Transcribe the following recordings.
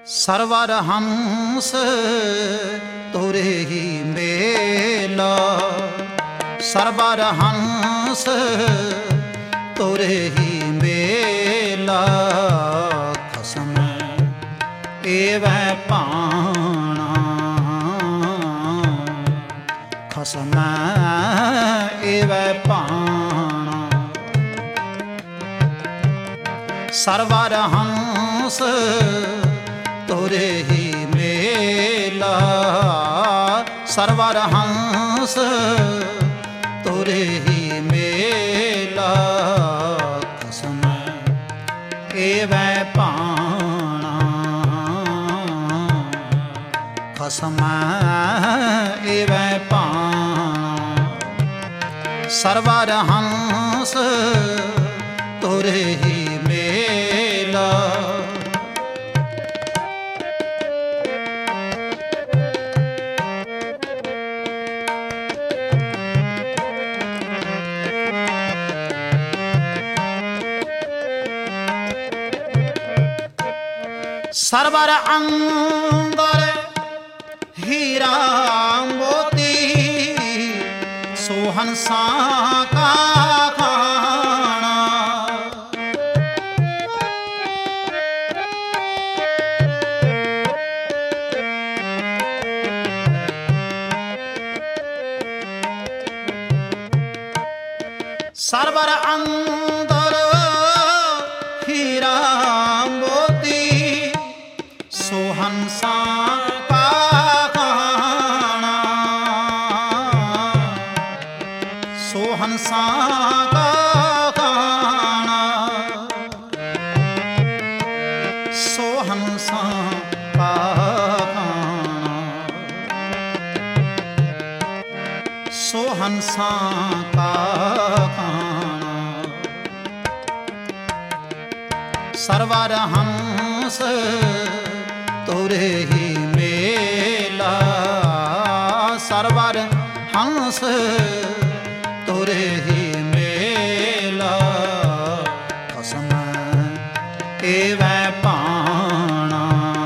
Server हंस तोरे ही मेला, server हंस तोरे ही मेला। खसम एवं पाणा, खसम एवं पाणा। सरवर हंस तोरे ही मेला, सरवर हंस तोरे ही मेला। खसम एवं पाणा, खसम एवं पाणा। सरवर हंस तोरे ही मेला। सरवर अंबर हीरा मोती, सोहंसा का खाना। सरवर अंबर हीरा मोती, सोहंसा का खाना, सोहंसा का खाना, सोहंसा का खाना, सोहंसा का खाना। सरवर हंस तोरे ही मेला, सरवर हंस तोरे ही मेला। खसम एवं पाणा,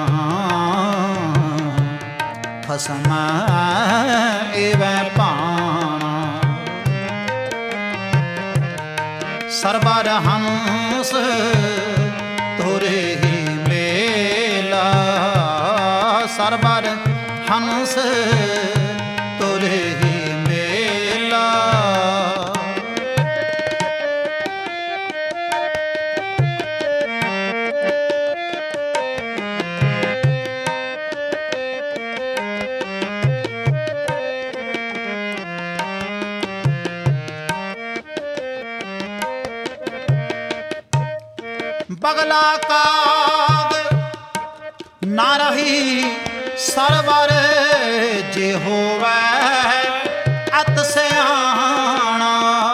खसम एवं पाणा। सरवर हंस तोरे ही मेला, सरवर हंस तोरे ही मेला। बगला काग ना रही सरवर, जे होवै अत सयाना।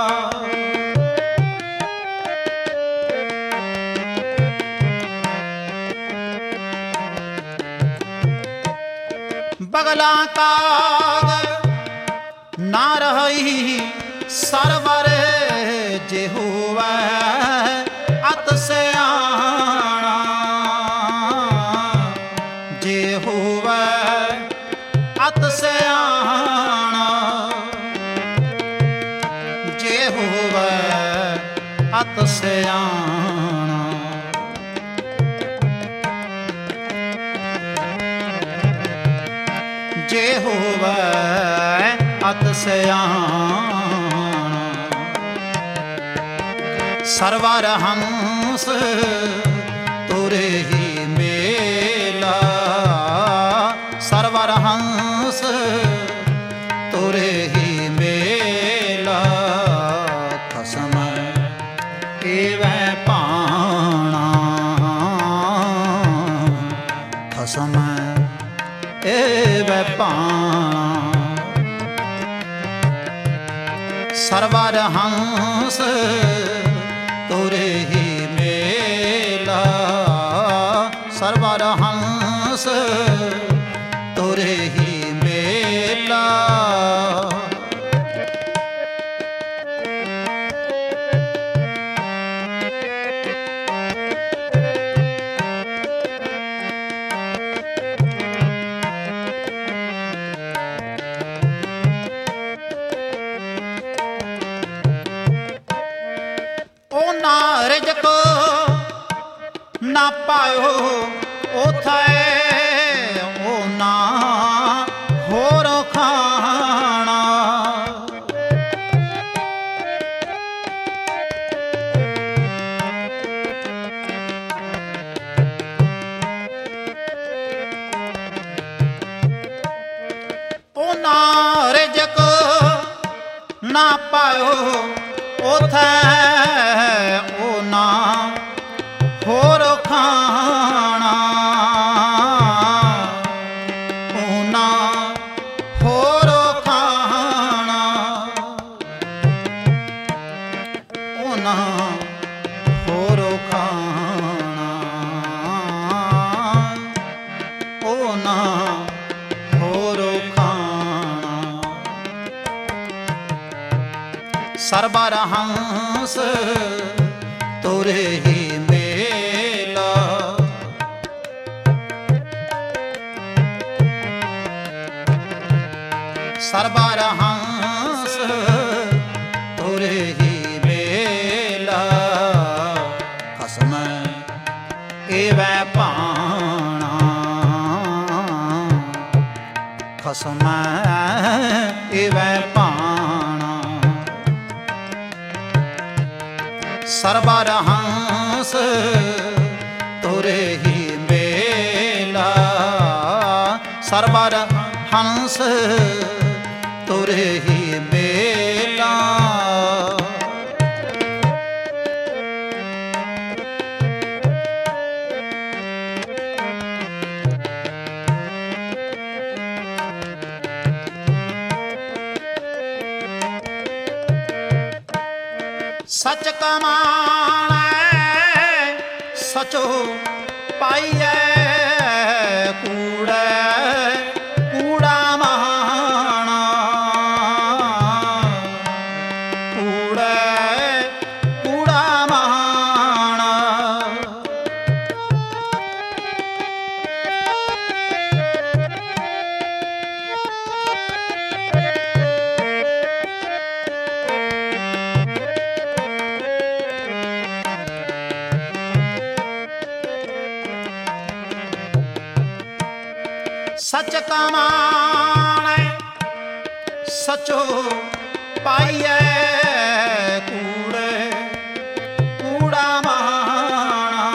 बगला काग ना रही सरवर, जे होवै अत सयाना। जे होवै अत सयाना, जे होवै अत सयाना। जे होवै अत सयाना। सरवर हंस तोरे ही मेला, सरवर हंस तोरे ही मेला। खसम एवं पाणा, खसम एवं पाणा। सरवर हंस तोरे ही मेला, सरवर हंस तोरे ही मेला। पायो उथे ओ ना होर खाना। ओ ना रिजक ना पायो उथे ओ ना होर खाना। ओ ना होर खाना। ओ ना होर खाना। ओ ना होर खाना। सरबर हंस तोरे ही मेला। सरबर हंस तोरे ही मेला। खसम एवै पाना। खसम एवै पाना। सरबर हंस तोरे ही मेला। सरबर हंस तोरे ही मेला। सच कमाना सचो पाइए। कूड़े कूड़ा महाना। कूड़े कूड़ा महाना। सच कमाने सचो पाइए। कूड़े कूड़ा महाना।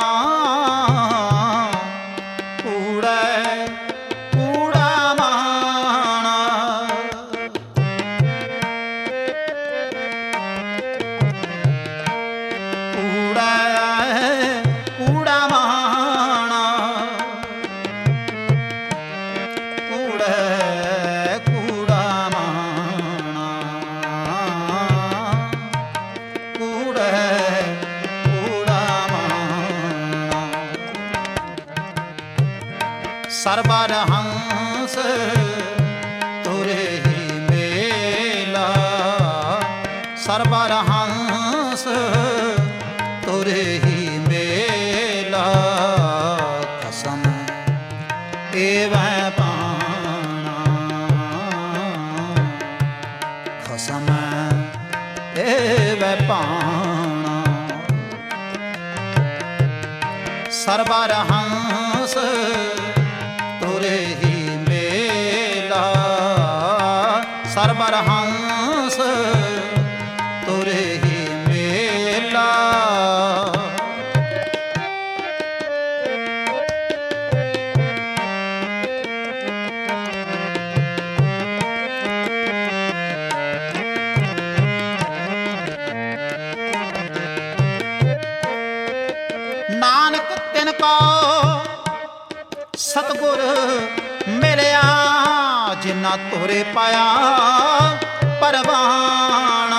कूड़े कूड़ा महाना। कूड़े कूड़ा महाना। कूड़े कूड़ा महाना। कूड़े कूड़ा महाना। सरबर हंस तोरे ही मेला। सरबर हंस तोरे ही मेला। कसम एवै पाना। कसम एवै पाना। सरबर हंस तोरे ही मेला। सरबर हंस तोरे ही मेला। नानक तिनको सतगुर मिलिया। जिन्ना तोरे पाया परवाना।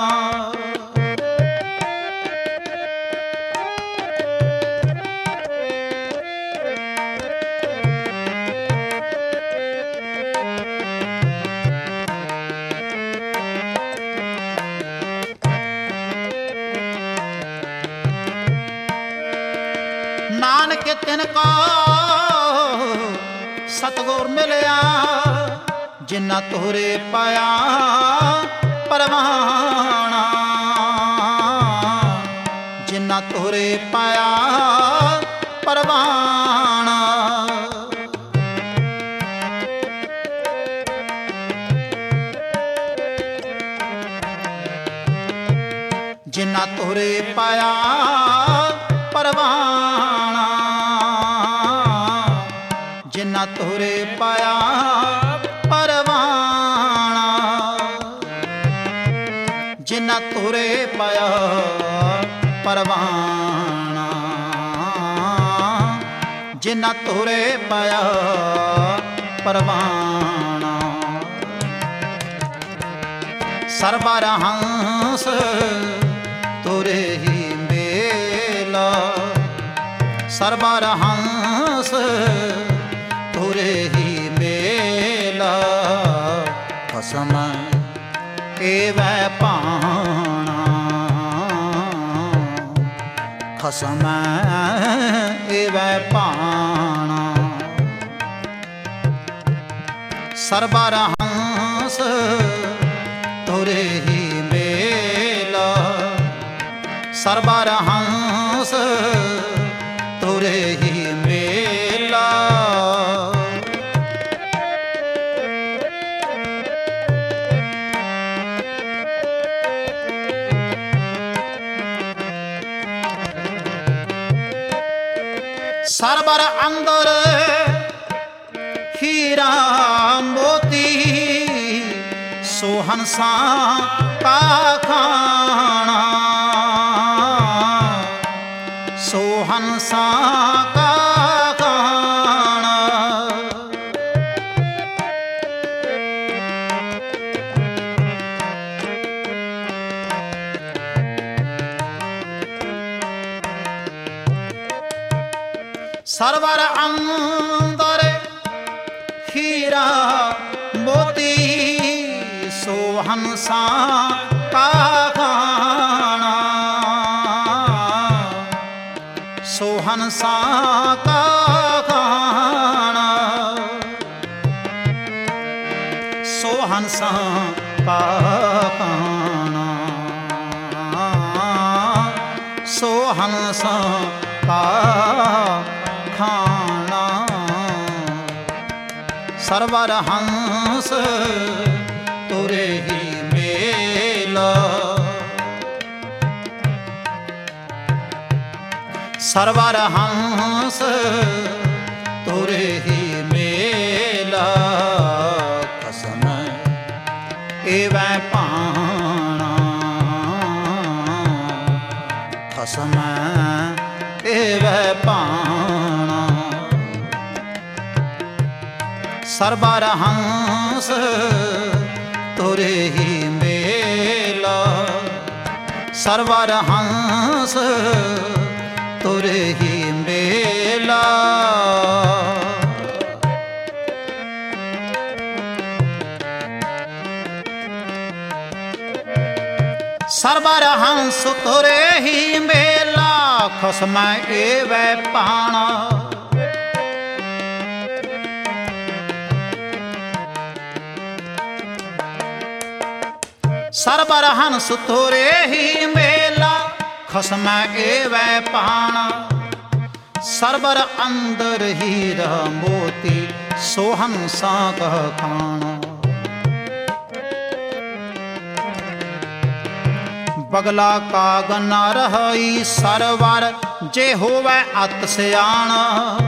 नानक तिनको सतगुर मिलिया। जिन्ना तोरे पाया परवाना। जिन्ना तोरे पाया परवान। जिन्ना तोरे पाया परवान, जिन्ना तोरे पाया परवान, जिन्ना तोरे पाया परवान, जिन्ना तोरे पाया परवान। सरबर हंस तोरे ही मेला, सरबर हंस तोरे ही मेला। कसम एवै पाना, कसम एवै पाना। सरबर हंस तोरे ही मेला, सरबर हंस तोरे ही मेला। सरबर अंदर हीरा मोती, सोहनसा का खाना, सोहनसा का खाना। सरवर अंदर हीरा मोती, सोहनसा का खाना, सोहनसा का खाना, सोहनसा का खाना, सोहनसा का खाना। सरवर हंस तोरे ही मेला, सरवर हंस तोरे ही मेला। कसम एवै पाना, कसम एवै पाना। सरबर हंस तोरे ही मेला, सरवर हंस तोरे ही मेला। सरबर हंस तोरे ही मेला, खसम एवै पाना। सरबर हंस तोरे ही मेला, खसम एवै पाना। सरबर अंदर हीरा मोती, सोहनसा का खाना। बगला का गना रही सरवर, जे होवै अत सयाना।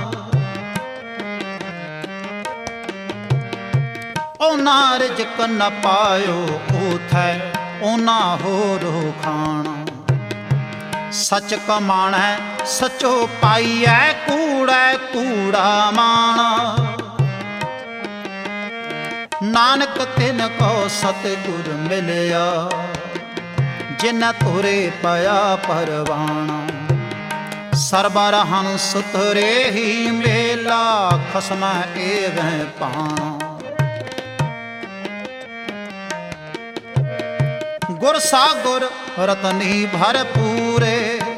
ओना रिजक न पायो उथै, ओना होरो खाना। सच कमाणै सचो पाइयै, कूड़ै कूड़ा माना। नानक तिन को सतगुर मिलया, जिन तोरे पाया परवाना। सरबर हंस तोरे ही मेला, खसम एवै पाना। गुर सागुर रतनी भरपूरे,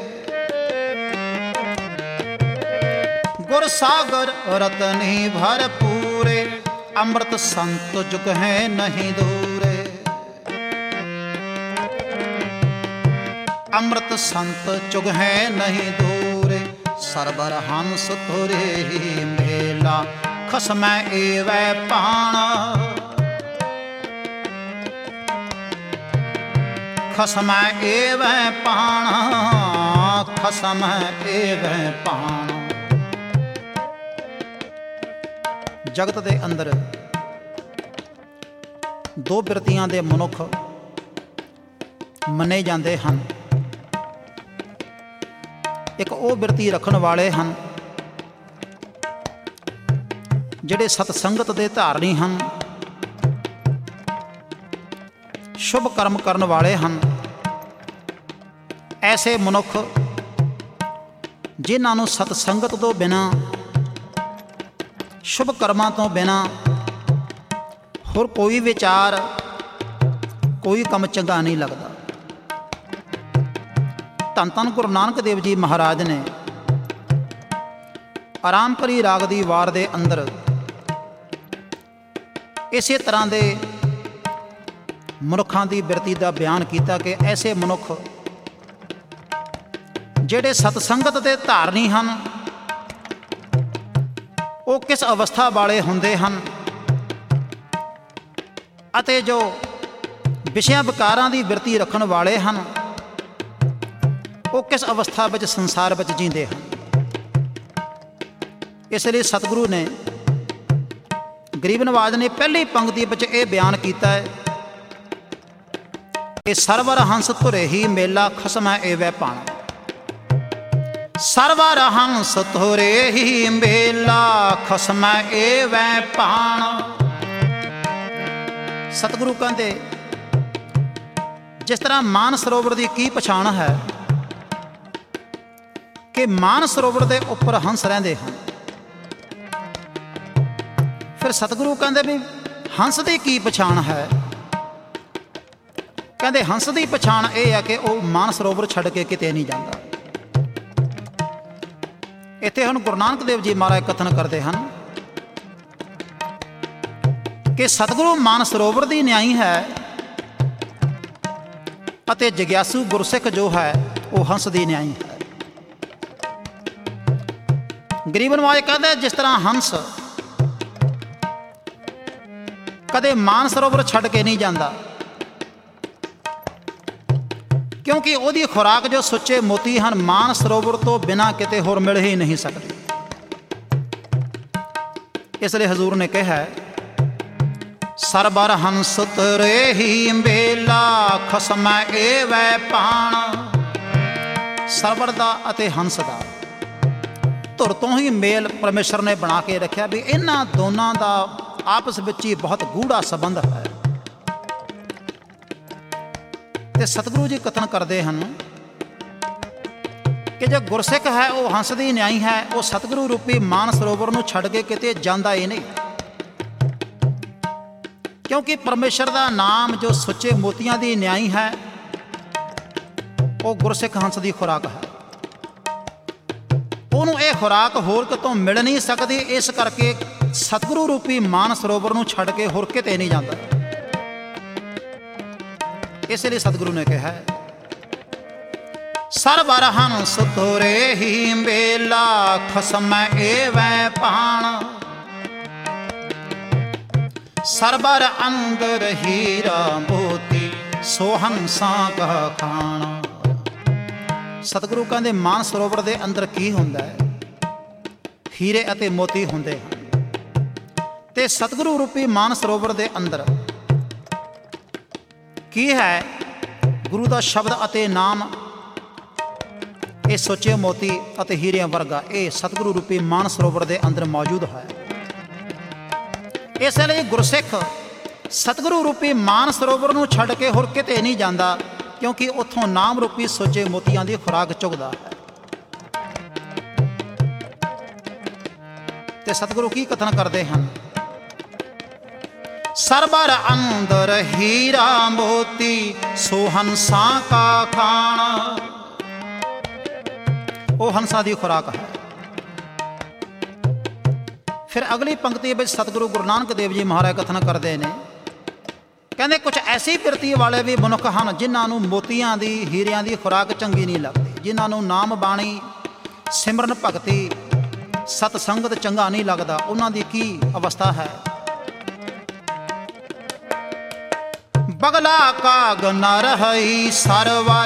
गुर सागर रतनी भरपूरे। अमृत संत जुग है नहीं दूरे, अमृत संत जुग है नहीं दूरे। ਸਰਬਰ ਹੰਸ ਤੁਰੇ ਹੀ ਮੇਲਾ, ਖਸਮੈ ਏਵੈ ਪਾਣ। ਖਸਮੈ ਏਵੈ ਪਾਣ, ਖਸਮੈ ਏਵੈ ਪਾਣ। ਜਗਤ ਦੇ ਅੰਦਰ ਦੋ ਬਿਰਤੀਆਂ ਦੇ ਮਨੁੱਖ ਮੰਨੇ ਜਾਂਦੇ ਹਨ। ਇੱਕ ਉਹ ਬਿਰਤੀ ਰੱਖਣ ਵਾਲੇ ਹਨ ਜਿਹੜੇ ਸਤਸੰਗਤ ਦੇ ਧਾਰਨੀ ਹਨ, ਸ਼ੁਭ ਕਰਮ ਕਰਨ ਵਾਲੇ ਹਨ। ਐਸੇ ਮਨੁੱਖ ਜਿਨ੍ਹਾਂ ਨੂੰ ਸਤਸੰਗਤ ਤੋਂ ਬਿਨਾਂ, ਸ਼ੁਭ ਕਰਮਾਂ ਤੋਂ ਬਿਨਾਂ ਹੋਰ ਕੋਈ ਵਿਚਾਰ, ਕੋਈ ਕੰਮ ਚੰਗਾ ਨਹੀਂ ਲੱਗਦਾ। ਧੰਨ ਧੰਨ ਗੁਰੂ ਨਾਨਕ ਦੇਵ ਜੀ ਮਹਾਰਾਜ ਨੇ ਆਰਾਮਪੁਰੀ ਰਾਗ ਦੀ ਵਾਰ ਦੇ ਅੰਦਰ ਇਸੇ ਤਰ੍ਹਾਂ ਦੇ ਮਨੁੱਖਾਂ ਦੀ ਬਿਰਤੀ ਦਾ ਬਿਆਨ ਕੀਤਾ ਕਿ ਐਸੇ ਮਨੁੱਖ ਜਿਹੜੇ ਸਤਸੰਗਤ ਦੇ ਧਾਰਨੀ ਹਨ, ਉਹ ਕਿਸ ਅਵਸਥਾ ਵਾਲੇ ਹੁੰਦੇ ਹਨ ਅਤੇ ਜੋ ਵਿਸ਼ਿਆਂ ਵਿਕਾਰਾਂ ਦੀ ਬਿਰਤੀ ਰੱਖਣ ਵਾਲੇ ਹਨ, ਉਹ ਕਿਸ ਅਵਸਥਾ ਵਿੱਚ ਸੰਸਾਰ ਵਿੱਚ ਜੀਂਦੇ ਹਨ। ਇਸ ਲਈ ਸਤਿਗੁਰੂ ਨੇ, ਗਰੀਬ ਨਵਾਜ ਨੇ ਪਹਿਲੀ ਪੰਕਤੀ ਵਿੱਚ ਇਹ ਬਿਆਨ ਕੀਤਾ ਹੈ ਕਿ ਸਰਵਰ ਹੰਸ ਤੁਰੇ ਹੀ ਮੇਲਾ, ਖਸਮੈ ਏਵੈ ਪਾਣ। ਸਰਵਰ ਹੰਸ ਤੁਰੇ ਹੀ ਮੇਲਾ, ਖਸਮੈ ਏਵੈ ਪਾਣ। ਸਤਿਗੁਰੂ ਕਹਿੰਦੇ ਜਿਸ ਤਰ੍ਹਾਂ ਮਾਨ ਸਰੋਵਰ ਦੀ ਕੀ ਪਛਾਣ ਹੈ ਕਿ ਮਾਨ ਸਰੋਵਰ ਦੇ ਉੱਪਰ ਹੰਸ ਰਹਿੰਦੇ ਹਨ। ਫਿਰ ਸਤਿਗੁਰੂ ਕਹਿੰਦੇ ਵੀ ਹੰਸ ਦੀ ਕੀ ਪਛਾਣ ਹੈ? ਕਹਿੰਦੇ ਹੰਸ ਦੀ ਪਛਾਣ ਇਹ ਹੈ ਕਿ ਉਹ ਮਾਨ ਸਰੋਵਰ ਛੱਡ ਕੇ ਕਿਤੇ ਨਹੀਂ ਜਾਂਦਾ। ਇੱਥੇ ਹੁਣ ਗੁਰੂ ਨਾਨਕ ਦੇਵ ਜੀ ਮਹਾਰਾਜ ਕਥਨ ਕਰਦੇ ਹਨ ਕਿ ਸਤਿਗੁਰੂ ਮਾਨ ਸਰੋਵਰ ਦੀ ਨਿਆਈ ਹੈ ਅਤੇ ਜਗਿਆਸੂ ਗੁਰਸਿੱਖ ਜੋ ਹੈ ਉਹ ਹੰਸ ਦੀ ਨਿਆਈ ਹੈ। ਗਰੀਬ ਨਵਾਜ ਕਹਿੰਦਾ ਜਿਸ ਤਰ੍ਹਾਂ ਹੰਸ ਕਦੇ ਮਾਨ ਸਰੋਵਰ ਛੱਡ ਕੇ ਨਹੀਂ ਜਾਂਦਾ, ਕਿਉਂਕਿ ਉਹਦੀ ਖੁਰਾਕ ਜੋ ਸੁੱਚੇ ਮੋਤੀ ਹਨ, ਮਾਨ ਸਰੋਵਰ ਤੋਂ ਬਿਨਾਂ ਕਿਤੇ ਹੋਰ ਮਿਲ ਹੀ ਨਹੀਂ ਸਕਦੇ। ਇਸ ਲਈ ਹਜ਼ੂਰ ਨੇ ਕਿਹਾ ਸਰਬਰ ਹੰਸ ਤੁਰੇ ਹੀ ਮੇਲਾ, ਖਸਮੈ ਏਵੈ ਪਾਣ। ਸਰਬਰ ਦਾ ਅਤੇ ਹੰਸ ਦਾ ਧੁਰ ਤੋਂ ਹੀ ਮੇਲ ਪਰਮੇਸ਼ਰ ਨੇ ਬਣਾ ਕੇ ਰੱਖਿਆ ਵੀ ਇਹਨਾਂ ਦੋਨਾਂ ਦਾ ਆਪਸ ਵਿੱਚ ਹੀ ਬਹੁਤ ਗੂੜਾ ਸੰਬੰਧ ਹੈ। ਤੇ ਸਤਿਗੁਰੂ ਜੀ ਕਥਨ ਕਰਦੇ ਹਨ ਕਿ ਜੋ ਗੁਰਸਿੱਖ ਹੈ ਉਹ ਹੰਸ ਦੀ ਨਿਆਈ ਹੈ, ਉਹ ਸਤਿਗੁਰੂ ਰੂਪੀ ਮਾਨ ਸਰੋਵਰ ਨੂੰ ਛੱਡ ਕੇ ਕਿਤੇ ਜਾਂਦਾ ਹੀ ਨਹੀਂ, ਕਿਉਂਕਿ ਪਰਮੇਸ਼ਰ ਦਾ ਨਾਮ ਜੋ ਸੁੱਚੇ ਮੋਤੀਆਂ ਦੀ ਨਿਆਈ ਹੈ ਉਹ ਗੁਰਸਿੱਖ ਹੰਸ ਦੀ ਖੁਰਾਕ ਹੈ। ਉਹਨੂੰ ਇਹ ਖੁਰਾਕ ਹੋਰ ਕਿਤੋਂ ਮਿਲ ਨਹੀਂ ਸਕਦੀ, ਇਸ ਕਰਕੇ ਸਤਿਗੁਰੂ ਰੂਪੀ ਮਾਨ ਸਰੋਵਰ ਨੂੰ ਛੱਡ ਕੇ ਹੋਰ ਕਿਤੇ ਨਹੀਂ ਜਾਂਦਾ। ਇਸ ਲਈ ਸਤਿਗੁਰੂ ਨੇ ਕਿਹਾ ਸਰਬਰ ਹੰਸ ਤੁਰੇ ਹੀ ਮੇਲਾ, ਖਸਮੈ ਏਵੈ ਪਾਣ। ਸਰਬਰ ਅੰਦਰ ਹੀਰਾ ਮੋਤੀ, ਸੋ ਹੰਸਾਂ ਕਾ ਖਾਣਾ। ਸਤਿਗੁਰੂ ਕਹਿੰਦੇ ਮਾਨ ਸਰੋਵਰ ਦੇ ਅੰਦਰ ਕੀ ਹੁੰਦਾ ਹੈ? ਹੀਰੇ ਅਤੇ ਮੋਤੀ ਹੁੰਦੇ ਹਨ। ਤੇ ਸਤਿਗੁਰੂ ਰੂਪੀ ਮਾਨ ਸਰੋਵਰ ਦੇ ਅੰਦਰ ਕੀ ਹੈ? ਗੁਰੂ ਦਾ ਸ਼ਬਦ ਅਤੇ ਨਾਮ। ਇਹ ਸੋਚੇ ਮੋਤੀ ਅਤੇ ਹੀਰਿਆਂ ਵਰਗਾ ਇਹ ਸਤਿਗੁਰੂ ਰੂਪੀ ਮਾਨ ਸਰੋਵਰ ਦੇ ਅੰਦਰ ਮੌਜੂਦ ਹੈ। ਇਸ ਲਈ ਗੁਰਸਿੱਖ ਸਤਿਗੁਰੂ ਰੂਪੀ ਮਾਨ ਸਰੋਵਰ ਨੂੰ ਛੱਡ ਕੇ ਹੋਰ ਕਿਤੇ ਨਹੀਂ ਜਾਂਦਾ, ਕਿਉਂਕਿ ਉੱਥੋਂ ਨਾਮ ਰੂਪੀ ਸੋਚੇ ਮੋਤੀਆਂ ਦੀ ਖੁਰਾਕ ਚੁਗਦਾ ਹੈ। ਤੇ ਸਤਿਗੁਰੂ ਕੀ ਕਥਨ ਕਰਦੇ ਹਨ? ਸਰਬਰ ਅੰਦਰ ਹੀਰਾ ਮੋਤੀ, ਸੋ ਹੰਸਾਂ ਕਾ ਖਾਣਾ। ਉਹ ਹੰਸਾਂ ਦੀ ਖੁਰਾਕ ਹੈ। ਫਿਰ ਅਗਲੀ ਪੰਕਤੀ ਵਿੱਚ ਸਤਿਗੁਰੂ ਗੁਰੂ ਨਾਨਕ ਦੇਵ ਜੀ ਮਹਾਰਾਜ ਕਥਨ ਕਰਦੇ ਨੇ, ਕਹਿੰਦੇ ਕੁਝ ਐਸੀ ਬਿਰਤੀ ਵਾਲੇ ਵੀ ਮਨੁੱਖ ਹਨ ਜਿਨ੍ਹਾਂ ਨੂੰ ਮੋਤੀਆਂ ਦੀ, ਹੀਰਿਆਂ ਦੀ ਖੁਰਾਕ ਚੰਗੀ ਨਹੀਂ ਲੱਗਦੀ, ਜਿਨ੍ਹਾਂ ਨੂੰ ਨਾਮ ਬਾਣੀ ਸਿਮਰਨ ਭਗਤੀ ਸਤ ਸੰਗਤ ਚੰਗਾ ਨਹੀਂ ਲੱਗਦਾ, ਉਹਨਾਂ ਦੀ ਕੀ ਅਵਸਥਾ ਹੈ। ਬਗਲਾ ਕਾਗ ਨ ਰਹੀ ਸਰਵਰ।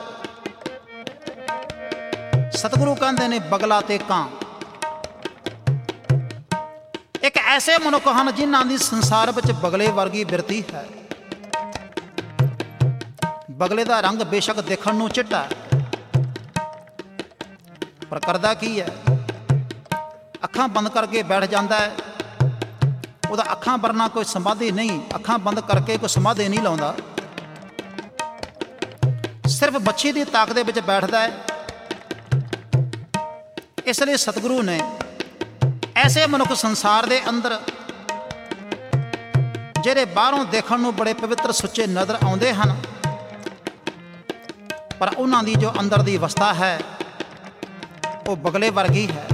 ਸਤਿਗੁਰੂ ਕਹਿੰਦੇ ਨੇ ਬਗਲਾ ਤੇ ਕਾਂ ਇੱਕ ਐਸੇ ਮਨੁੱਖ ਹਨ ਜਿਨ੍ਹਾਂ ਦੀ ਸੰਸਾਰ ਵਿੱਚ ਬਗਲੇ ਵਰਗੀ ਬਿਰਤੀ ਹੈ। ਬਗਲੇ ਦਾ ਰੰਗ ਬੇਸ਼ੱਕ ਦੇਖਣ ਨੂੰ ਚਿੱਟਾ ਪਰ ਕਰਦਾ ਕੀ ਹੈ, ਅੱਖਾਂ ਬੰਦ ਕਰਕੇ ਬੈਠ ਜਾਂਦਾ ਹੈ। ਉਹਦਾ ਅੱਖਾਂ ਵਰਨਾ ਕੋਈ ਸਮਾਧੀ ਨਹੀਂ, ਅੱਖਾਂ ਬੰਦ ਕਰਕੇ ਕੋਈ ਸਮਾਧੀ ਨਹੀਂ ਲਾਉਂਦਾ, ਸਿਰਫ ਬੱਚੀ ਦੀ ਤਾਕ ਦੇ ਵਿੱਚ ਬੈਠਦਾ ਹੈ। ਇਸ ਲਈ ਸਤਿਗੁਰੂ ਨੇ ਐਸੇ ਮਨੁੱਖ ਸੰਸਾਰ ਦੇ ਅੰਦਰ ਜਿਹੜੇ ਬਾਹਰੋਂ ਦੇਖਣ ਨੂੰ ਬੜੇ ਪਵਿੱਤਰ ਸੁੱਚੇ ਨਜ਼ਰ ਆਉਂਦੇ ਹਨ, ਪਰ ਉਹਨਾਂ ਦੀ ਜੋ ਅੰਦਰ ਦੀ ਅਵਸਥਾ ਹੈ ਉਹ ਬਗਲੇ ਵਰਗੀ ਹੈ।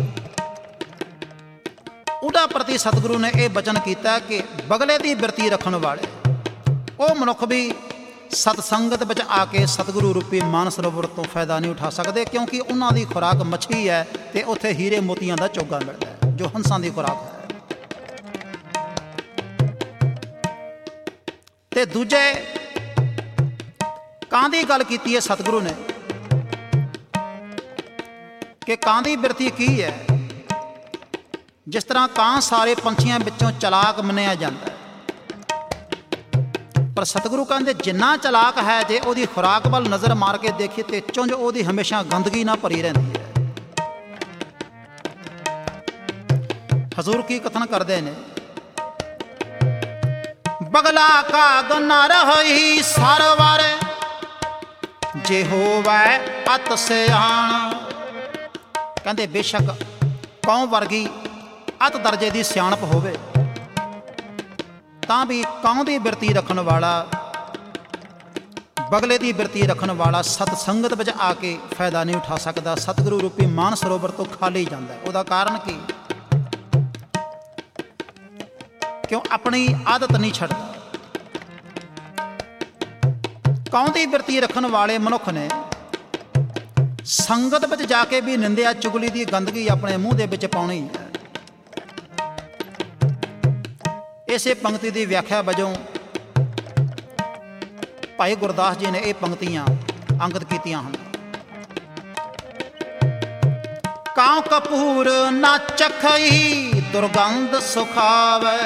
ਉਹਦਾ ਪ੍ਰਤੀ ਸਤਿਗੁਰੂ ਨੇ ਇਹ ਬਚਨ ਕੀਤਾ ਕਿ ਬਗਲੇ ਦੀ ਬਿਰਤੀ ਰੱਖਣ ਵਾਲੇ ਉਹ ਮਨੁੱਖ ਵੀ ਸਤ ਸੰਗਤ ਵਿੱਚ ਆ ਕੇ ਸਤਿਗੁਰੂ ਰੂਪੀ ਮਾਨਸ ਸਰੋਵਰ ਤੋਂ ਫਾਇਦਾ ਨਹੀਂ ਉਠਾ ਸਕਦੇ, ਕਿਉਂਕਿ ਉਹਨਾਂ ਦੀ ਖੁਰਾਕ ਮੱਛੀ ਹੈ ਤੇ ਉੱਥੇ ਹੀਰੇ ਮੋਤੀਆਂ ਦਾ ਚੋਗਾ ਮਿਲਦਾ ਹੈ ਜੋ ਹੰਸਾਂ ਦੀ ਖੁਰਾਕ ਹੈ। ਤੇ ਦੂਜੇ ਕਾਂ ਦੀ ਗੱਲ ਕੀਤੀ ਹੈ ਸਤਿਗੁਰੂ ਨੇ ਕਿ ਕਾਂ ਦੀ ਬਿਰਤੀ ਕੀ ਹੈ। ਜਿਸ ਤਰ੍ਹਾਂ ਕਾਂ ਸਾਰੇ ਪੰਛੀਆਂ ਵਿੱਚੋਂ ਚਲਾਕ ਮੰਨਿਆ ਜਾਂਦਾ, ਪਰ ਸਤਿਗੁਰੂ ਕਹਿੰਦੇ ਜਿੰਨਾ ਚਲਾਕ ਹੈ ਜੇ ਉਹਦੀ ਖੁਰਾਕ ਵੱਲ ਨਜ਼ਰ ਮਾਰ ਕੇ ਦੇਖੀਏ ਤੇ ਚੁੰਝ ਉਹਦੀ ਹਮੇਸ਼ਾ ਗੰਦਗੀ ਨਾਲ ਭਰੀ ਰਹਿੰਦੀ ਹੈ। ਹਜ਼ੂਰ ਕੀ ਕਥਨ ਕਰਦੇ ਨੇ, ਬਗਲਾ ਕਾਗ ਨ ਰਹੀ ਸਰਵਰ ਜੇ ਹੋਵੈ ਅਤ ਸਿਆਣ। ਕਹਿੰਦੇ ਬੇਸ਼ੱਕ ਕੌਂ ਵਰਗੀ ਅਤ ਦਰਜੇ ਦੀ ਸਿਆਣਪ ਹੋਵੇ ਤਾਂ ਵੀ ਕਾਂ ਦੀ ਬਿਰਤੀ ਰੱਖਣ ਵਾਲਾ, ਬਗਲੇ ਦੀ ਬਿਰਤੀ ਰੱਖਣ ਵਾਲਾ ਸਤ ਸੰਗਤ ਵਿੱਚ ਆ ਕੇ ਫਾਇਦਾ ਨਹੀਂ ਉਠਾ ਸਕਦਾ, ਸਤਿਗੁਰੂ ਰੂਪੀ ਮਾਨ ਸਰੋਵਰ ਤੋਂ ਖਾਲੀ ਜਾਂਦਾ। ਉਹਦਾ ਕਾਰਨ ਕੀ, ਕਿਉਂ ਆਪਣੀ ਆਦਤ ਨਹੀਂ ਛੱਡਦਾ। ਕਾਂ ਦੀ ਬਿਰਤੀ ਰੱਖਣ ਵਾਲੇ ਮਨੁੱਖ ਨੇ ਸੰਗਤ ਵਿੱਚ ਜਾ ਕੇ ਵੀ ਨਿੰਦਿਆ ਚੁਗਲੀ ਦੀ ਗੰਦਗੀ ਆਪਣੇ ਮੂੰਹ ਦੇ ਵਿੱਚ ਪਾਉਣੀ ਹੈ। ਇਸੇ ਪੰਕਤੀ ਦੀ ਵਿਆਖਿਆ ਵਜੋਂ ਭਾਈ ਗੁਰਦਾਸ ਜੀ ਨੇ ਇਹ ਪੰਕਤੀਆਂ ਅੰਕਿਤ ਕੀਤੀਆਂ ਹਨ। ਕਾਂ ਕਪੂਰ ਨਾ ਚਖਈ ਦੁਰਗੰਧ ਸੁਖਾਵੇ।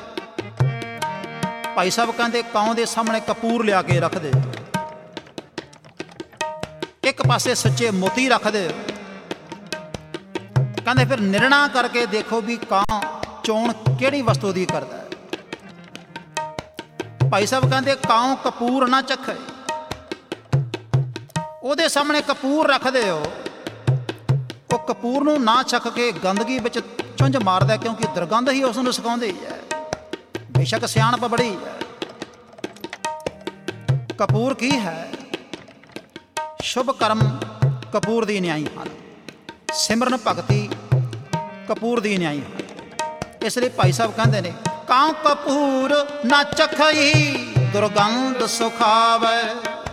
ਭਾਈ ਸਾਹਿਬ ਕਹਿੰਦੇ ਕਾਂ ਦੇ ਸਾਹਮਣੇ ਕਪੂਰ ਲਿਆ ਕੇ ਰੱਖਦੇ, ਇੱਕ ਪਾਸੇ ਸੱਚੇ ਮੋਤੀ ਰੱਖਦੇ, ਕਹਿੰਦੇ ਫਿਰ ਨਿਰਣਾ ਕਰਕੇ ਦੇਖੋ ਵੀ ਕਾਂ ਚੋਣ ਕਿਹੜੀ ਵਸਤੂ ਦੀ ਕਰਦਾ। ਭਾਈ ਸਾਹਿਬ ਕਹਿੰਦੇ ਕਾਂ ਕਪੂਰ ਨਾ ਚਖੇ, ਉਹਦੇ ਸਾਹਮਣੇ ਕਪੂਰ ਰੱਖਦੇ ਹੋ, ਉਹ ਕਪੂਰ ਨੂੰ ਨਾ ਚੱਖ ਕੇ ਗੰਦਗੀ ਵਿੱਚ ਚੁੰਝ ਮਾਰਦਾ, ਕਿਉਂਕਿ ਦੁਰਗੰਧ ਹੀ ਉਸ ਨੂੰ ਸਿਖਾਉਂਦੀ ਹੈ। ਬੇਸ਼ੱਕ ਸਿਆਣਪ ਬੜੀ ਹੈ। ਕਪੂਰ ਕੀ ਹੈ, ਸ਼ੁਭ ਕਰਮ ਕਪੂਰ ਦੀ ਨਿਆਈ ਹਨ, ਸਿਮਰਨ ਭਗਤੀ ਕਪੂਰ ਦੀ ਨਿਆਈ ਹਨ। ਇਸ ਲਈ ਭਾਈ ਸਾਹਿਬ ਕਹਿੰਦੇ ਨੇ ਕਾਂ ਕਪੂਰ ਨਾ ਚਖਈ ਦੁਰਗੰਧ ਸੁਖਾਵੇ।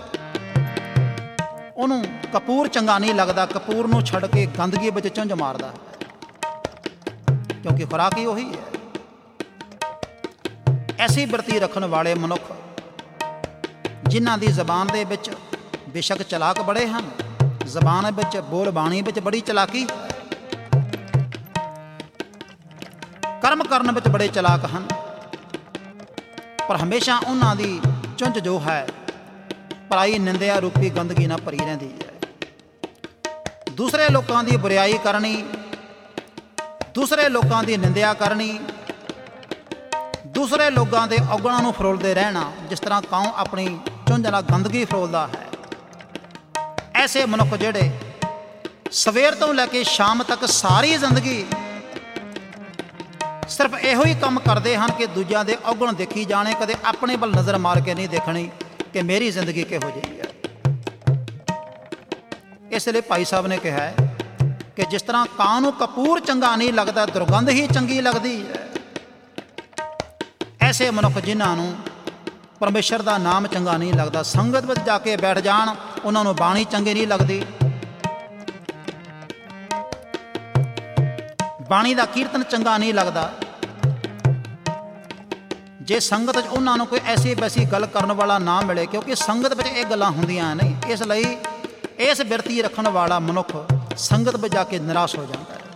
ਉਹਨੂੰ ਕਪੂਰ ਚੰਗਾ ਨਹੀਂ ਲੱਗਦਾ, ਕਪੂਰ ਨੂੰ ਛੱਡ ਕੇ ਗੰਦਗੀ ਵਿੱਚ ਚੁੰਝ ਮਾਰਦਾ, ਕਿਉਂਕਿ ਖੁਰਾਕ ਹੀ ਉਹੀ ਹੈ। ਐਸੀ ਬਿਰਤੀ ਰੱਖਣ ਵਾਲੇ ਮਨੁੱਖ ਜਿਨ੍ਹਾਂ ਦੀ ਜ਼ਬਾਨ ਦੇ ਵਿੱਚ ਬੇਸ਼ੱਕ ਚਲਾਕ ਬੜੇ ਹਨ, ਜ਼ਬਾਨ ਵਿੱਚ ਬੋਲ ਬਾਣੀ ਵਿੱਚ ਬੜੀ ਚਲਾਕੀ, ਕਰਮ ਕਰਨ ਵਿੱਚ ਬੜੇ ਚਲਾਕ ਹਨ, ਪਰ ਹਮੇਸ਼ਾ ਉਹਨਾਂ ਦੀ ਚੁੰਝ ਜੋ ਹੈ ਪਰਾਈ ਨਿੰਦਿਆ ਰੂਪੀ ਗੰਦਗੀ ਨਾਲ ਭਰੀ ਰਹਿੰਦੀ ਹੈ। ਦੂਸਰੇ ਲੋਕਾਂ ਦੀ ਬੁਰਾਈ ਕਰਨੀ, ਦੂਸਰੇ ਲੋਕਾਂ ਦੀ ਨਿੰਦਿਆ ਕਰਨੀ, ਦੂਸਰੇ ਲੋਕਾਂ ਦੇ ਔਗਣਾਂ ਨੂੰ ਫਰੋਲਦੇ ਰਹਿਣਾ, ਜਿਸ ਤਰ੍ਹਾਂ ਕਾਂ ਆਪਣੀ ਚੁੰਝ ਨਾਲ ਗੰਦਗੀ ਫਰੋਲਦਾ ਹੈ। ਐਸੇ ਮਨੁੱਖ ਜਿਹੜੇ ਸਵੇਰ ਤੋਂ ਲੈ ਕੇ ਸ਼ਾਮ ਤੱਕ ਸਾਰੀ ਜ਼ਿੰਦਗੀ ਸਿਰਫ ਇਹੋ ਹੀ ਕੰਮ ਕਰਦੇ ਹਨ ਕਿ ਦੂਜਿਆਂ ਦੇ ਔਗਣ ਦੇਖੀ ਜਾਣੇ, ਕਦੇ ਆਪਣੇ ਵੱਲ ਨਜ਼ਰ ਮਾਰ ਕੇ ਨਹੀਂ ਦੇਖਣੀ ਕਿ ਮੇਰੀ ਜ਼ਿੰਦਗੀ ਕਿਹੋ ਜਿਹੀ ਹੈ। ਇਸ ਲਈ ਭਾਈ ਸਾਹਿਬ ਨੇ ਕਿਹਾ ਕਿ ਜਿਸ ਤਰ੍ਹਾਂ ਕਾਂ ਨੂੰ ਕਪੂਰ ਚੰਗਾ ਨਹੀਂ ਲੱਗਦਾ, ਦੁਰਗੰਧ ਹੀ ਚੰਗੀ ਲੱਗਦੀ ਹੈ, ਐਸੇ ਮਨੁੱਖ ਜਿਨ੍ਹਾਂ ਨੂੰ ਪਰਮੇਸ਼ਰ ਦਾ ਨਾਮ ਚੰਗਾ ਨਹੀਂ ਲੱਗਦਾ, ਸੰਗਤ ਵਿੱਚ ਜਾ ਕੇ ਬੈਠ ਜਾਣ ਉਹਨਾਂ ਨੂੰ ਬਾਣੀ ਚੰਗੀ ਨਹੀਂ ਲੱਗਦੀ, ਬਾਣੀ ਦਾ ਕੀਰਤਨ ਚੰਗਾ ਨਹੀਂ ਲੱਗਦਾ ਜੇ ਸੰਗਤ 'ਚ ਉਹਨਾਂ ਨੂੰ ਕੋਈ ਐਸੀ ਵੈਸੀ ਗੱਲ ਕਰਨ ਵਾਲਾ ਨਾ ਮਿਲੇ, ਕਿਉਂਕਿ ਸੰਗਤ ਵਿੱਚ ਇਹ ਗੱਲਾਂ ਹੁੰਦੀਆਂ ਨਹੀਂ। ਇਸ ਲਈ ਇਸ ਬਿਰਤੀ ਰੱਖਣ ਵਾਲਾ ਮਨੁੱਖ ਸੰਗਤ ਵਿੱਚ ਜਾ ਕੇ ਨਿਰਾਸ਼ ਹੋ ਜਾਂਦਾ ਹੈ।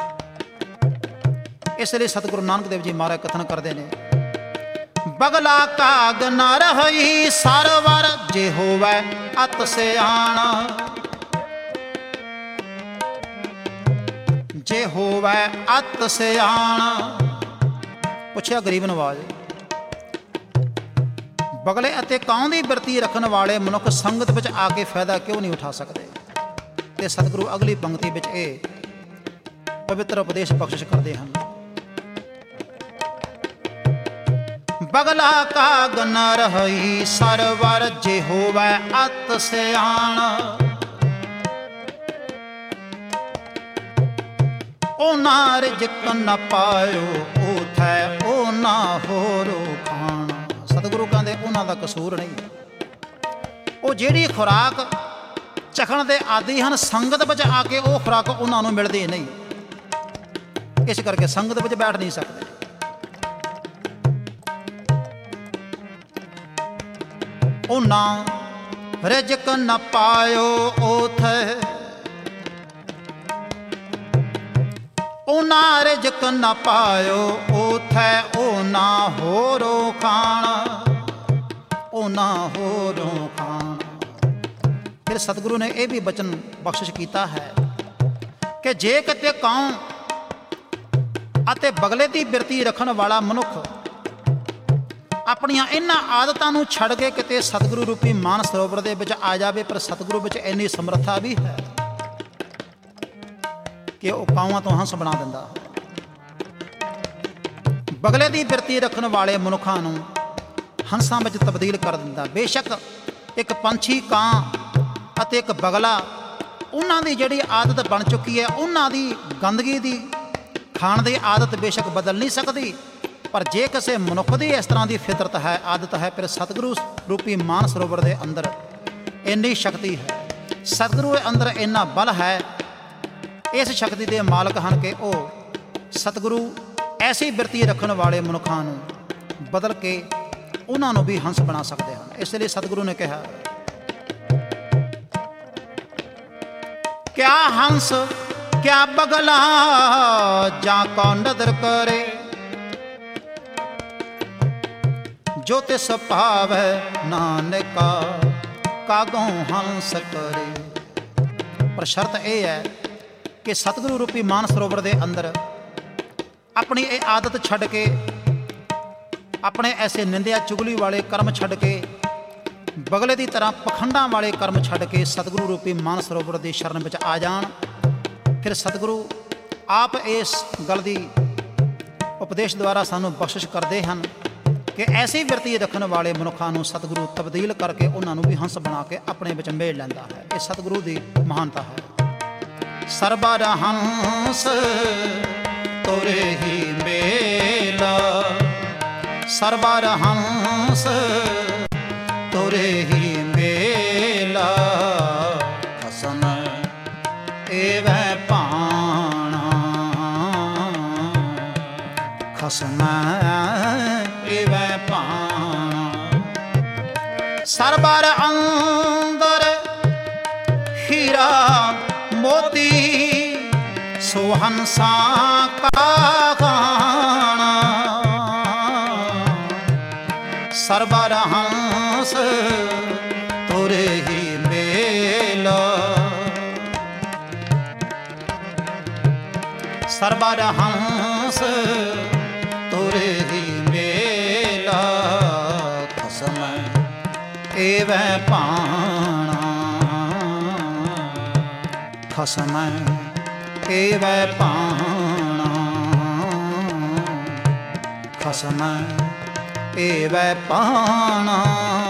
ਇਸ ਲਈ ਸਤਿਗੁਰੂ ਨਾਨਕ ਦੇਵ ਜੀ ਮਹਾਰਾਜ ਕਥਨ ਕਰਦੇ ਨੇ, ਬਗਲਾ ਕਾਗ ਨ ਰਹੀ ਸਰਵਰ ਜੇ ਹੋਵੈ ਅਤ ਸਿਆਣ, ਜੇ ਹੋਵੈ ਅਤ ਸਿਆਣ। ਪੁੱਛਿਆ ਗਰੀਬ ਨਵਾਜ, ਬਗਲੇ ਅਤੇ ਕਾਂ ਦੀ ਬਿਰਤੀ ਰੱਖਣ ਵਾਲੇ ਮਨੁੱਖ ਸੰਗਤ ਵਿੱਚ ਆ ਕੇ ਫਾਇਦਾ ਕਿਉਂ ਨਹੀਂ ਉਠਾ ਸਕਦੇ? ਤੇ ਸਤਿਗੁਰੂ ਅਗਲੀ ਪੰਕਤੀ ਵਿੱਚ ਇਹ ਪਵਿੱਤਰ ਉਪਦੇਸ਼ ਬਖਸ਼ਿਸ਼ ਕਰਦੇ ਹਨ, ਬਗਲਾ ਕਾਗ ਨ ਰਹੀ ਸਰਵਰ ਜੇ ਹੋਵੈ ਅਤ ਸਿਆਣ, ਉਹਨਾਂ ਰਿਜ਼ਕ ਨ ਪਾਇਓ ਉਥੈ ਉਹਨਾਂ ਹੋਰੋ ਖਾਣ। ਸਤਿਗੁਰੂ ਕਹਿੰਦੇ ਉਹਨਾਂ ਦਾ ਕਸੂਰ ਨਹੀਂ, ਉਹ ਜਿਹੜੀ ਖੁਰਾਕ ਚਖਣ ਦੇ ਆਦੀ ਹਨ, ਸੰਗਤ ਵਿੱਚ ਆ ਕੇ ਉਹ ਖੁਰਾਕ ਉਹਨਾਂ ਨੂੰ ਮਿਲਦੀ ਨਹੀਂ, ਇਸ ਕਰਕੇ ਸੰਗਤ ਵਿੱਚ ਬੈਠ ਨਹੀਂ ਸਕਦੇ। ਉਹਨਾਂ ਰਿਜ਼ਕ ਨ ਪਾਇਓ ਉਥੈ, ਉਹਨਾਂ ਰਿਜ਼ਕ ਨ ਪਾਇਓ ਉਥੈ ਉਹਨਾਂ ਹੋਰੋ ਖਾਣ, ਉਹਨਾਂ ਹੋਰੋ ਖਾਣ। ਫਿਰ ਸਤਿਗੁਰੂ ਨੇ ਇਹ ਵੀ ਬਚਨ ਬਖਸ਼ਿਸ਼ ਕੀਤਾ ਹੈ ਕਿ ਜੇ ਕਿਤੇ ਕਾਂ ਅਤੇ ਬਗਲੇ ਦੀ ਬਿਰਤੀ ਰੱਖਣ ਵਾਲਾ ਮਨੁੱਖ ਆਪਣੀਆਂ ਇਹਨਾਂ ਆਦਤਾਂ ਨੂੰ ਛੱਡ ਕੇ ਕਿਤੇ ਸਤਿਗੁਰੂ ਰੂਪੀ ਮਾਨ ਸਰੋਵਰ ਦੇ ਵਿੱਚ ਆ ਜਾਵੇ, ਪਰ ਸਤਿਗੁਰੂ ਵਿੱਚ ਇੰਨੀ ਸਮਰੱਥਾ ਵੀ ਹੈ ਕਿ ਉਹ ਕਾਵਾਂ ਤੋਂ ਹੰਸ ਬਣਾ ਦਿੰਦਾ। ਬਗਲੇ ਦੀ ਬਿਰਤੀ ਰੱਖਣ ਵਾਲੇ ਮਨੁੱਖਾਂ ਨੂੰ ਹੰਸਾਂ ਵਿੱਚ ਤਬਦੀਲ ਕਰ ਦਿੰਦਾ। ਬੇਸ਼ੱਕ ਇੱਕ ਪੰਛੀ ਕਾਂ ਅਤੇ ਇੱਕ ਬਗਲਾ, ਉਹਨਾਂ ਦੀ ਜਿਹੜੀ ਆਦਤ ਬਣ ਚੁੱਕੀ ਹੈ, ਉਹਨਾਂ ਦੀ ਗੰਦਗੀ ਦੀ ਖਾਣ ਦੀ ਆਦਤ ਬੇਸ਼ੱਕ ਬਦਲ ਨਹੀਂ ਸਕਦੀ, ਪਰ ਜੇ ਕਿਸੇ ਮਨੁੱਖ ਦੀ ਇਸ ਤਰ੍ਹਾਂ ਦੀ ਫਿਤਰਤ ਹੈ, ਆਦਤ ਹੈ, ਫਿਰ ਸਤਿਗੁਰੂ ਰੂਪੀ ਮਾਨ ਸਰੋਵਰ ਦੇ ਅੰਦਰ ਇੰਨੀ ਸ਼ਕਤੀ ਹੈ, ਸਤਿਗੁਰੂ ਦੇ ਅੰਦਰ ਇੰਨਾ ਬਲ ਹੈ, ਇਸ ਸ਼ਕਤੀ ਦੇ ਮਾਲਕ ਹਨ ਕਿ ਉਹ ਸਤਿਗੁਰੂ ਐਸੀ ਬਿਰਤੀ ਰੱਖਣ ਵਾਲੇ ਮਨੁੱਖਾਂ ਨੂੰ ਬਦਲ ਕੇ ਉਹਨਾਂ ਨੂੰ ਵੀ ਹੰਸ ਬਣਾ ਸਕਦੇ ਹਨ। ਇਸ ਲਈ ਸਤਿਗੁਰੂ ਨੇ ਕਿਹਾ, ਕਿਆ ਹੰਸ ਕਿਆ ਬਗਲਾ ਜਾਂ ਕੋ ਨਦਰ ਕਰੇ, ਜੋ ਤਿਸ ਭਾਵੈ ਨਾਨਕਾ ਕਾਗੋਂ ਹੰਸ ਕਰੇ। ਪਰ ਸ਼ਰਤ ਇਹ ਹੈ ਕਿ ਸਤਿਗੁਰੂ ਰੂਪੀ ਮਾਨ ਸਰੋਵਰ ਦੇ ਅੰਦਰ ਆਪਣੀ ਇਹ ਆਦਤ ਛੱਡ ਕੇ, ਆਪਣੇ ਐਸੇ ਨਿੰਦਿਆ ਚੁਗਲੀ ਵਾਲੇ ਕਰਮ ਛੱਡ ਕੇ, ਬਗਲੇ ਦੀ ਤਰ੍ਹਾਂ ਪਖੰਡਾਂ ਵਾਲੇ ਕਰਮ ਛੱਡ ਕੇ ਸਤਿਗੁਰੂ ਰੂਪੀ ਮਾਨ ਸਰੋਵਰ ਦੀ ਸ਼ਰਨ ਵਿੱਚ ਆ ਜਾਣ। ਫਿਰ ਸਤਿਗੁਰੂ ਆਪ ਇਸ ਗੱਲ ਦੀ ਉਪਦੇਸ਼ ਦੁਆਰਾ ਸਾਨੂੰ ਬਖਸ਼ਿਸ਼ ਕਰਦੇ ਹਨ ਕਿ ਐਸੀ ਬਿਰਤੀ ਰੱਖਣ ਵਾਲੇ ਮਨੁੱਖਾਂ ਨੂੰ ਸਤਿਗੁਰੂ ਤਬਦੀਲ ਕਰਕੇ ਉਹਨਾਂ ਨੂੰ ਵੀ ਹੰਸ ਬਣਾ ਕੇ ਆਪਣੇ ਵਿੱਚ ਮੇਲ ਲੈਂਦਾ ਹੈ। ਇਹ ਸਤਿਗੁਰੂ ਦੀ ਮਹਾਨਤਾ ਹੈ। ਸਰਬਰ ਹੰਸ ਤੋਰੇ ਹੀ ਮੇਲਾ, ਸਰਬਰ ਹੰਸ ਤੋਰੇ ਹੀ ਮੇਲਾ, ਖਸਮ ਏਵੈ ਭਾਣਾ, ਖਸਮ ਏਵੈ ਭਾਣਾ। ਸਰਬਰ ਅੰਦਰ ਹੀਰਾ ਮੋਤੀ, ਸੋ ਹੰਸਾਂ ਕਾ ਖਾਣਾ। ਸਰਬਰ ਹੰਸ ਤੋਰੇ ਹੀ ਮੇਲਾ, ਸਰਬਰ ਹੰਸ ਤੋਰੇ ਹੀ ਮੇਲਾ, ਖਸਮ ਏਵੈ ਭਾਣਾ, ਖਸਮ ਏਵੈ ਭਾਣਾ, ਖਸਮ ਏਵੈ ਭਾਣਾ।